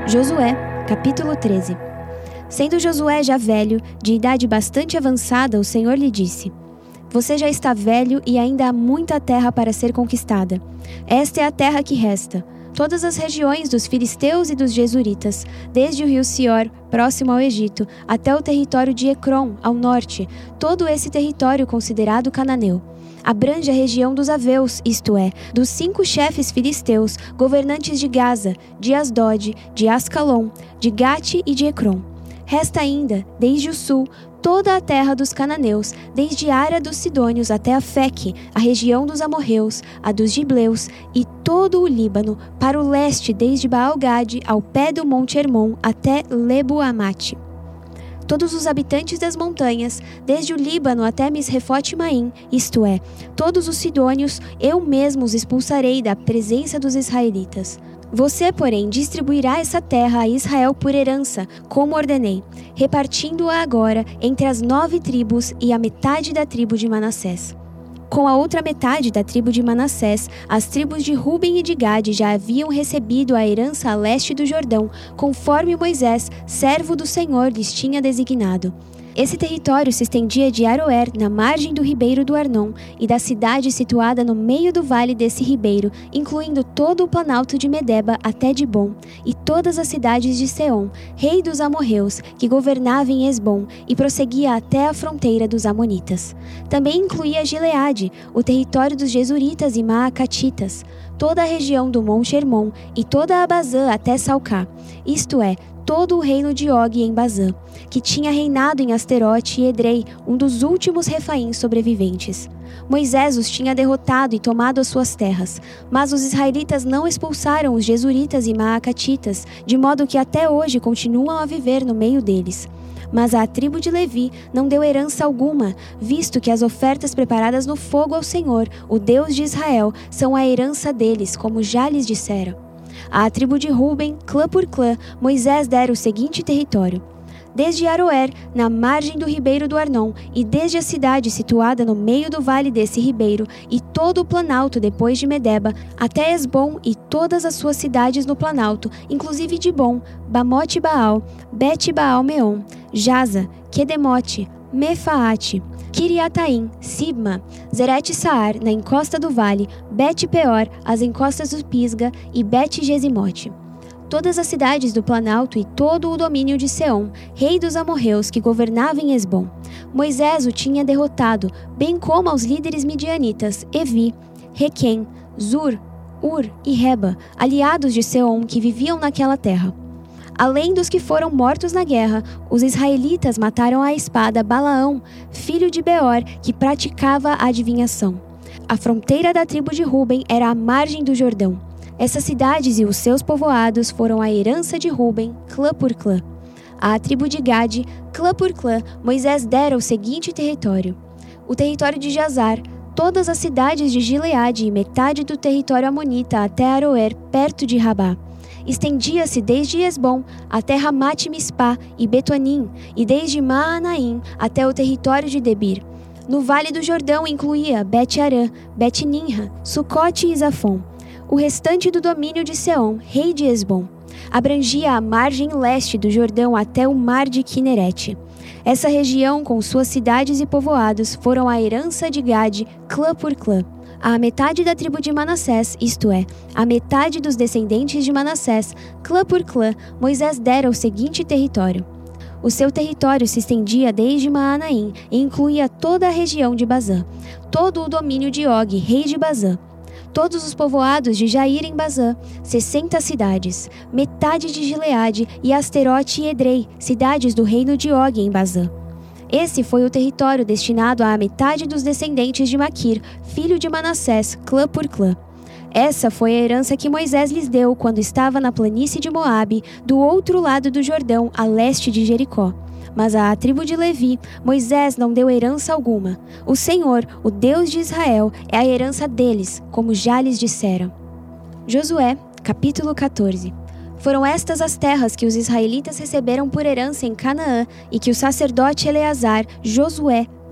Josué, capítulo 13. Sendo Josué já velho, de idade bastante avançada, o Senhor lhe disse: Você já está velho e ainda há muita terra para ser conquistada. Esta é a terra que resta. Todas as regiões dos filisteus e dos jesuritas, desde o rio Sior, próximo ao Egito, até o território de Ecrom, ao norte, todo esse território considerado cananeu. Abrange a região dos aveus, isto é, dos 5 chefes filisteus, governantes de Gaza, de Asdod, de Ascalon, de Gate e de Ecrom. Resta ainda, desde o sul, toda a terra dos cananeus, desde a área dos sidônios até a Feque, a região dos amorreus, a dos gibleus e todo o Líbano, para o leste desde Baal-Gade ao pé do monte Hermon até Lebo-Amate. Todos os habitantes das montanhas, desde o Líbano até Misrefote-Maim, isto é, todos os sidônios, eu mesmo os expulsarei da presença dos israelitas. Você, porém, distribuirá essa terra a Israel por herança, como ordenei, repartindo-a agora entre as 9 tribos e a metade da tribo de Manassés. Com a outra metade da tribo de Manassés, as tribos de Ruben e de Gade já haviam recebido a herança a leste do Jordão, conforme Moisés, servo do Senhor, lhes tinha designado. Esse território se estendia de Aroer, na margem do ribeiro do Arnon, e da cidade situada no meio do vale desse ribeiro, incluindo todo o planalto de Medeba até Dibom, e todas as cidades de Seom, rei dos amorreus, que governava em Esbom, e prosseguia até a fronteira dos amonitas. Também incluía Gileade, o território dos jesuritas e maacatitas, toda a região do monte Hermon, e toda a Bazã até Salcá, isto é, todo o reino de Og em Bazã, que tinha reinado em Asterote e Edrei, um dos últimos refaíns sobreviventes. Moisés os tinha derrotado e tomado as suas terras, mas os israelitas não expulsaram os jesuritas e maacatitas, de modo que até hoje continuam a viver no meio deles. Mas a tribo de Levi não deu herança alguma, visto que as ofertas preparadas no fogo ao Senhor, o Deus de Israel, são a herança deles, como já lhes disseram. À tribo de Ruben, clã por clã, Moisés dera o seguinte território: desde Aroer, na margem do ribeiro do Arnon, e desde a cidade situada no meio do vale desse ribeiro, e todo o planalto depois de Medeba, até Esbom e todas as suas cidades no planalto, inclusive Dibom, Bamote-Baal, Bet-Baal-Meon, Jaza, Quedemote, Mefaate, Kiriataim, Sibma, Zeret-Saar, na encosta do vale, Bet-Peor, as encostas do Pisga e Bet-Gesimote. Todas as cidades do planalto e todo o domínio de Seom, rei dos amorreus, que governava em Esbom. Moisés o tinha derrotado, bem como aos líderes midianitas, Evi, Requem, Zur, Ur e Reba, aliados de Seom que viviam naquela terra. Além dos que foram mortos na guerra, os israelitas mataram à espada Balaão, filho de Beor, que praticava a adivinhação. A fronteira da tribo de Ruben era a margem do Jordão. Essas cidades e os seus povoados foram a herança de Ruben, clã por clã. À tribo de Gade, clã por clã, Moisés dera o seguinte território: o território de Jazar, todas as cidades de Gileade e metade do território amonita até Aroer, perto de Rabá. Estendia-se desde Esbom até Ramate-Mispá e Betonim, e desde Maanaim até o território de Debir. No Vale do Jordão incluía Bet-Arã, Bet-Nimra, Sucote e Zafon. O restante do domínio de Seom, rei de Esbom, abrangia a margem leste do Jordão até o mar de Quinerete. Essa região, com suas cidades e povoados, foram a herança de Gade, clã por clã. A metade da tribo de Manassés, isto é, a metade dos descendentes de Manassés, clã por clã, Moisés dera o seguinte território. O seu território se estendia desde Maanaim e incluía toda a região de Bazã, todo o domínio de Og, rei de Bazã, todos os povoados de Jair em Bazã, 60 cidades, metade de Gileade e Asterote e Edrei, cidades do reino de Og em Bazã. Esse foi o território destinado à metade dos descendentes de Maquir, filho de Manassés, clã por clã. Essa foi a herança que Moisés lhes deu quando estava na planície de Moabe, do outro lado do Jordão, a leste de Jericó. Mas à tribo de Levi, Moisés não deu herança alguma. O Senhor, o Deus de Israel, é a herança deles, como já lhes disseram. Josué, capítulo 14. Foram estas as terras que os israelitas receberam por herança em Canaã e que o sacerdote Eleazar, Josué,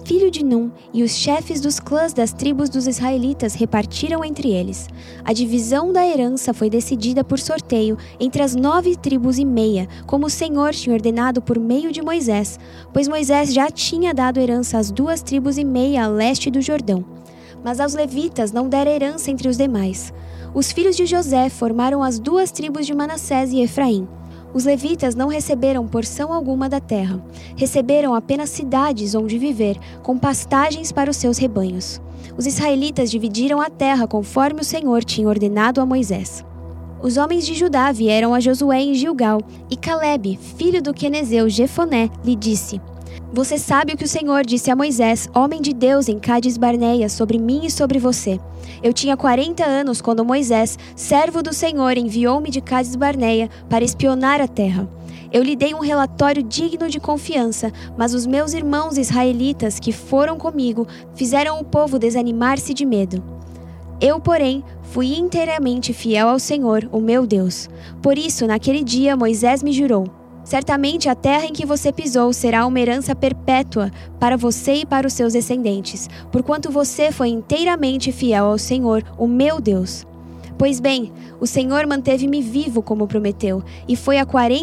filho de Num, e os chefes dos clãs das tribos dos israelitas repartiram entre eles. A divisão da herança foi decidida por sorteio entre as 9,5 tribos, como o Senhor tinha ordenado por meio de Moisés, pois Moisés já tinha dado herança às 2,5 tribos a leste do Jordão. Mas aos levitas não deram herança entre os demais. Os filhos de José formaram as 2 tribos de Manassés e Efraim. Os levitas não receberam porção alguma da terra. Receberam apenas cidades onde viver, com pastagens para os seus rebanhos. Os israelitas dividiram a terra conforme o Senhor tinha ordenado a Moisés. Os homens de Judá vieram a Josué em Gilgal, e Calebe, filho do quenezeu Jefoné, lhe disse: Você sabe o que o Senhor disse a Moisés, homem de Deus, em Cades-Barneia, sobre mim e sobre você. Eu tinha 40 anos quando Moisés, servo do Senhor, enviou-me de Cades-Barneia para espionar a terra. Eu lhe dei um relatório digno de confiança, mas os meus irmãos israelitas que foram comigo fizeram o povo desanimar-se de medo. Eu, porém, fui inteiramente fiel ao Senhor, o meu Deus. Por isso, naquele dia, Moisés me jurou: Certamente a terra em que você pisou será uma herança perpétua para você e para os seus descendentes, porquanto você foi inteiramente fiel ao Senhor, o meu Deus. Pois bem, o Senhor manteve-me vivo como prometeu, e foi há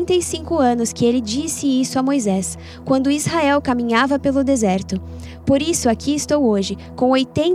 45 anos que ele disse isso a Moisés, quando Israel caminhava pelo deserto. Por isso aqui estou hoje, com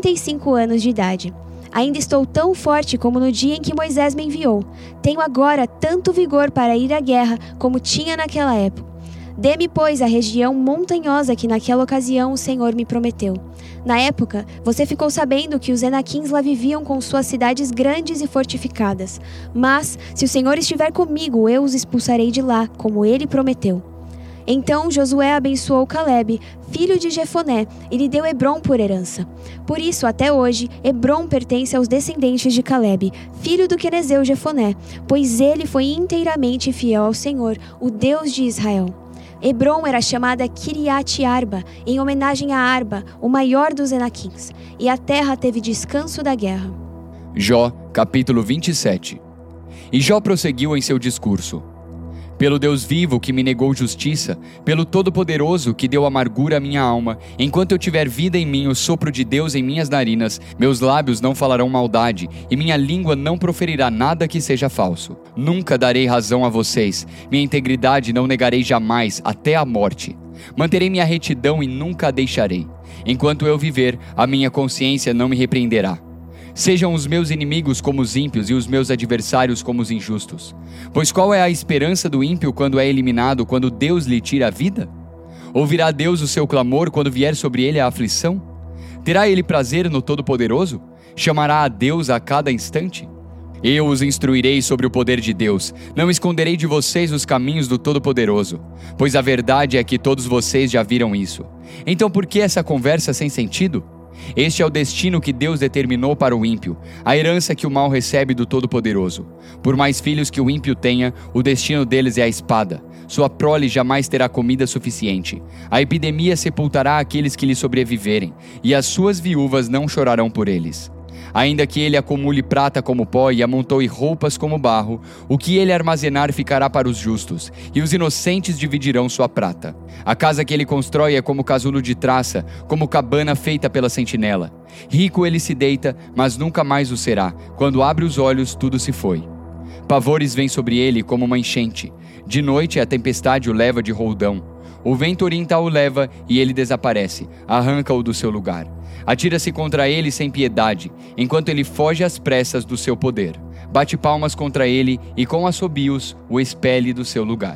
85 anos de idade. Ainda estou tão forte como no dia em que Moisés me enviou. Tenho agora tanto vigor para ir à guerra como tinha naquela época. Dê-me, pois, a região montanhosa que naquela ocasião o Senhor me prometeu. Na época, você ficou sabendo que os Enaquins lá viviam com suas cidades grandes e fortificadas. Mas, se o Senhor estiver comigo, eu os expulsarei de lá, como ele prometeu. Então Josué abençoou Calebe, filho de Jefoné, e lhe deu Hebrom por herança. Por isso, até hoje, Hebrom pertence aos descendentes de Calebe, filho do quenezeu Jefoné, pois ele foi inteiramente fiel ao Senhor, o Deus de Israel. Hebrom era chamada Kiriat-Arba, em homenagem a Arba, o maior dos Enaquins, e a terra teve descanso da guerra. Jó, capítulo 27. E Jó prosseguiu em seu discurso: Pelo Deus vivo que me negou justiça, pelo Todo-Poderoso que deu amargura à minha alma, enquanto eu tiver vida em mim, o sopro de Deus em minhas narinas, meus lábios não falarão maldade, e minha língua não proferirá nada que seja falso. Nunca darei razão a vocês, minha integridade não negarei jamais, até a morte. Manterei minha retidão e nunca a deixarei. Enquanto eu viver, a minha consciência não me repreenderá. Sejam os meus inimigos como os ímpios e os meus adversários como os injustos. Pois qual é a esperança do ímpio quando é eliminado, quando Deus lhe tira a vida? Ouvirá Deus o seu clamor quando vier sobre ele a aflição? Terá ele prazer no Todo-Poderoso? Chamará a Deus a cada instante? Eu os instruirei sobre o poder de Deus. Não esconderei de vocês os caminhos do Todo-Poderoso, pois a verdade é que todos vocês já viram isso. Então por que essa conversa sem sentido? Este é o destino que Deus determinou para o ímpio, a herança que o mal recebe do Todo-Poderoso. Por mais filhos que o ímpio tenha, o destino deles é a espada. Sua prole jamais terá comida suficiente. A epidemia sepultará aqueles que lhe sobreviverem, e as suas viúvas não chorarão por eles. Ainda que ele acumule prata como pó e amontoe roupas como barro, o que ele armazenar ficará para os justos, e os inocentes dividirão sua prata. A casa que ele constrói é como casulo de traça, como cabana feita pela sentinela. Rico ele se deita, mas nunca mais o será. Quando abre os olhos, tudo se foi. Pavores vêm sobre ele como uma enchente. De noite a tempestade o leva de roldão. O vento oriental o leva e ele desaparece, arranca-o do seu lugar. Atira-se contra ele sem piedade, enquanto ele foge às pressas do seu poder. Bate palmas contra ele e com assobios o expele do seu lugar.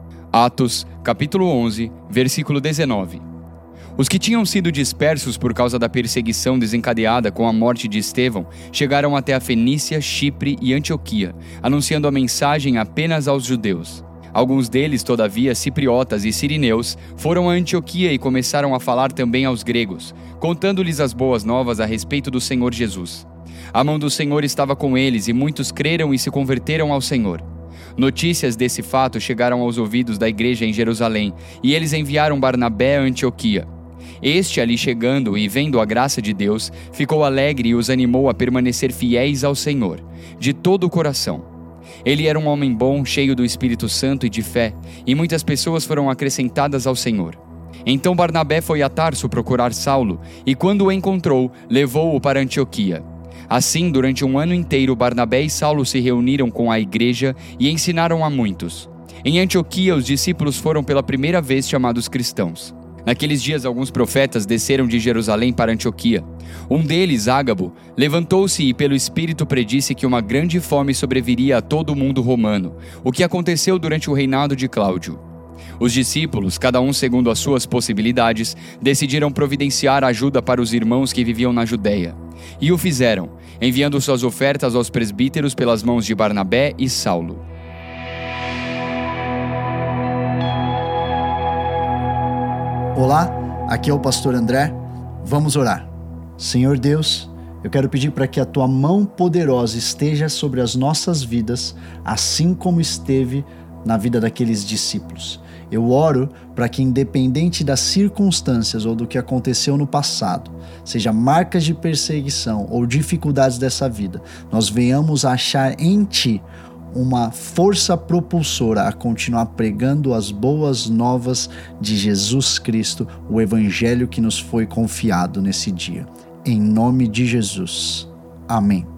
Atos, capítulo 11, versículo 19. Os que tinham sido dispersos por causa da perseguição desencadeada com a morte de Estevão chegaram até a Fenícia, Chipre e Antioquia, anunciando a mensagem apenas aos judeus. Alguns deles, todavia, cipriotas e sirineus, foram a Antioquia e começaram a falar também aos gregos, contando-lhes as boas novas a respeito do Senhor Jesus. A mão do Senhor estava com eles e muitos creram e se converteram ao Senhor. Notícias desse fato chegaram aos ouvidos da igreja em Jerusalém e eles enviaram Barnabé a Antioquia. Este, ali chegando e vendo a graça de Deus, ficou alegre e os animou a permanecer fiéis ao Senhor, de todo o coração. Ele era um homem bom, cheio do Espírito Santo e de fé, e muitas pessoas foram acrescentadas ao Senhor. Então Barnabé foi a Tarso procurar Saulo, e quando o encontrou, levou-o para Antioquia. Assim, durante um ano inteiro, Barnabé e Saulo se reuniram com a igreja e ensinaram a muitos. Em Antioquia, os discípulos foram pela primeira vez chamados cristãos. Naqueles dias, alguns profetas desceram de Jerusalém para Antioquia. Um deles, Ágabo, levantou-se e pelo Espírito predisse que uma grande fome sobreviria a todo o mundo romano, o que aconteceu durante o reinado de Cláudio. Os discípulos, cada um segundo as suas possibilidades, decidiram providenciar ajuda para os irmãos que viviam na Judéia. E o fizeram, enviando suas ofertas aos presbíteros pelas mãos de Barnabé e Saulo. Olá, aqui é o pastor André. Vamos orar. Senhor Deus, eu quero pedir para que a tua mão poderosa esteja sobre as nossas vidas, assim como esteve na vida daqueles discípulos. Eu oro para que, independente das circunstâncias ou do que aconteceu no passado, seja marcas de perseguição ou dificuldades dessa vida, nós venhamos a achar em Ti uma força propulsora a continuar pregando as boas novas de Jesus Cristo, o Evangelho que nos foi confiado nesse dia. Em nome de Jesus. Amém.